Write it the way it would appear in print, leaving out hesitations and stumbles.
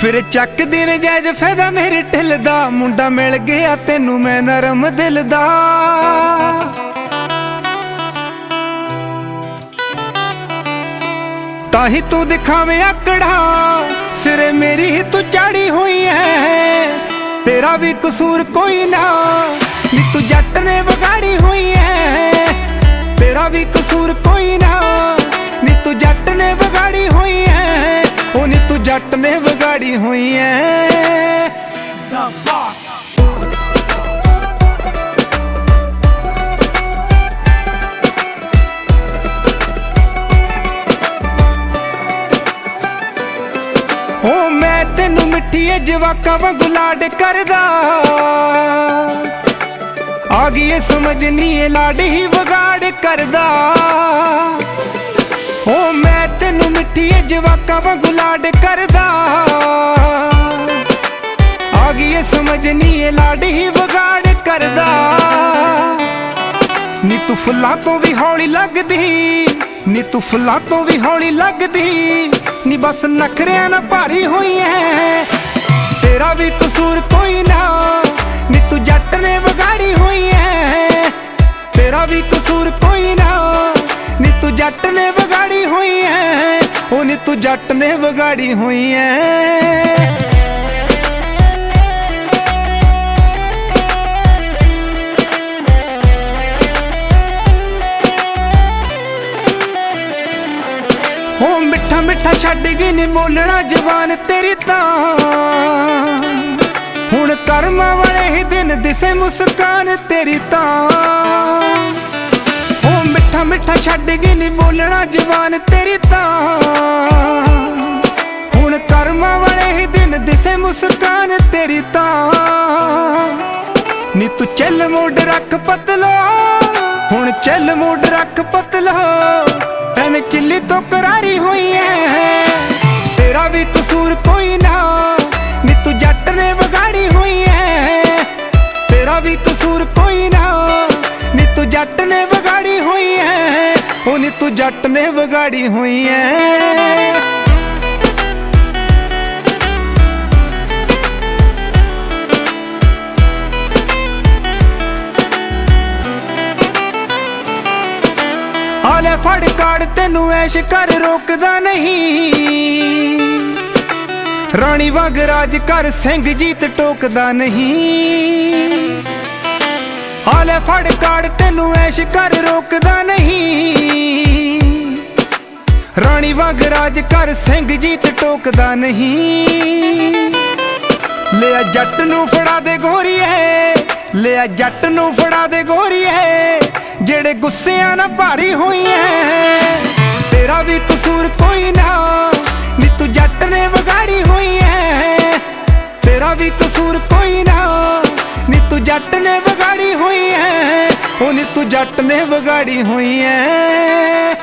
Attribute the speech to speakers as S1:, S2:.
S1: फिर चकदी नजायज फायदा मेरी ढिल दा, मुंडा मिल गया तेनू मैं नरम दिल दा। ताही तू दिखावे आकड़ा, सिरे मेरी ही तू चाड़ी हुई है। तेरा भी कसूर कोई ना, नी तू जट ने बिगाड़ी हुई है। तेरा भी कसूर कोई ना, नी तू जट ने बिगाड़ी हुई है। ओ नी तू जट ने बिगाड़ी हुई है। The boss। ओ मैं तेनू मिठी जवाका वांगू लाड करदा, आ गई है समझ नी ये लाड ही बिगाड़ करदा। ओ मैं तेनू मिठी जवाका वांगू लाड करदा, आ गई है समझ नी ये लाड ही बिगाड़ करदा। नी तू फुल्लां तो भी हौली लगदी, नी तू फुल्लां तो भी हौली लगदी। नी बस नखरियां ना भारी हुई है। तेरा भी कसूर कोई ना, नी तू जट ने बिगाड़ी हुई है। तेरा भी कसूर कोई ना, नी तू जट ने बिगाड़ी हुई है। ओ नी तू जट ने बिगाड़ी हुई है। ओ मिठा मिठा छड्ड गई नी बोलना जवान तेरी तां, हुण कर्मां वाले ही दिन दिसे मुस्कान तेरी तां। ओ मिठा मिठा छड्ड गई नी बोलना जवान तेरी तां, हुण कर्मां वाले ही दिन दिसे मुस्कान तेरी तां। नी तू चल मोड रख पतलो, हुण चल मोड रख पतलो। एवें चिल्ली तो करारी हुई है। तेरा भी कसूर कोई ना, नी तू जट ने बिगाड़ी हुई है। तेरा भी कसूर कोई ना, नी तू जट ने बिगाड़ी हुई है। ओ नी तू जट ने बिगाड़ी हुई है। आले फड़ काड़ तेनू ऐश कर रोकदा नहीं, रानी वांग राज कर सिंह जीत टोकदा नहीं। आले फड़ काड़ तेनू ऐश कर रोकदा नहीं, रानी वांग राज कर सिंह जीत टोकदा नहीं। लिया जट नू फड़ा दे गोरीए, लिया जट नू फड़ा दे गोरीए, जेड़े गुस्सियां ना भारी हुई है। तेरा भी कसूर कोई ना, नी तू जट ने बिगाड़ी हुई है। तेरा भी कसूर कोई ना, नी तू जट ने बिगाड़ी हुई है। ओ नी तू जट ने बिगाड़ी हुई है।